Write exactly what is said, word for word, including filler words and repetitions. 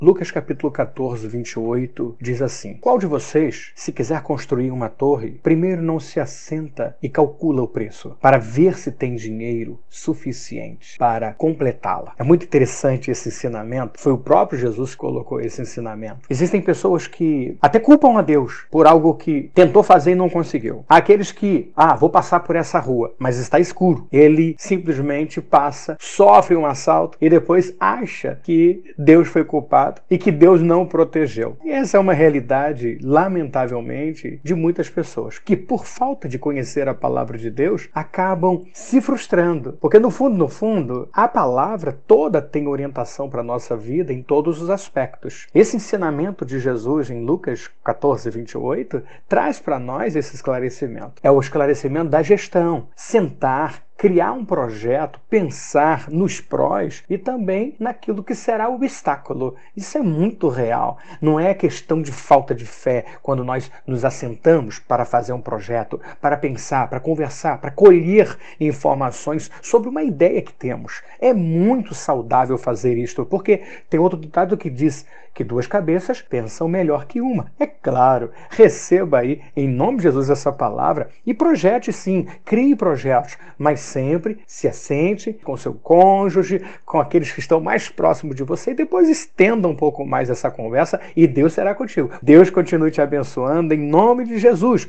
Lucas capítulo quatorze, vinte e oito diz assim: Qual de vocês, se quiser construir uma torre, primeiro não se assenta e calcula o preço, para ver se tem dinheiro suficiente para completá-la? É muito interessante esse ensinamento. Foi o próprio Jesus que colocou esse ensinamento. Existem pessoas que até culpam a Deus por algo que tentou fazer e não conseguiu. Há aqueles que, ah, vou passar por essa rua, mas está escuro. Ele simplesmente passa, sofre um assalto e depois acha que Deus foi culpado e que Deus não o protegeu. E essa é uma realidade, lamentavelmente, de muitas pessoas que, por falta de conhecer a palavra de Deus, acabam se frustrando. Porque no fundo, no fundo, a palavra toda tem orientação para a nossa vida em todos os aspectos. Esse ensinamento de Jesus em Lucas quatorze, vinte e oito traz para nós esse esclarecimento. É o esclarecimento da gestão. Sentar, criar um projeto, pensar nos prós e também naquilo que será o obstáculo. Isso é muito real. Não é questão de falta de fé quando nós nos assentamos para fazer um projeto, para pensar, para conversar, para colher informações sobre uma ideia que temos. É muito saudável fazer isto, porque tem outro ditado que diz que duas cabeças pensam melhor que uma. É claro, receba aí, em nome de Jesus, essa palavra e projete sim, crie projetos, mas sempre se assente com seu cônjuge, com aqueles que estão mais próximos de você e depois estenda um pouco mais essa conversa e Deus será contigo. Deus continue te abençoando em nome de Jesus.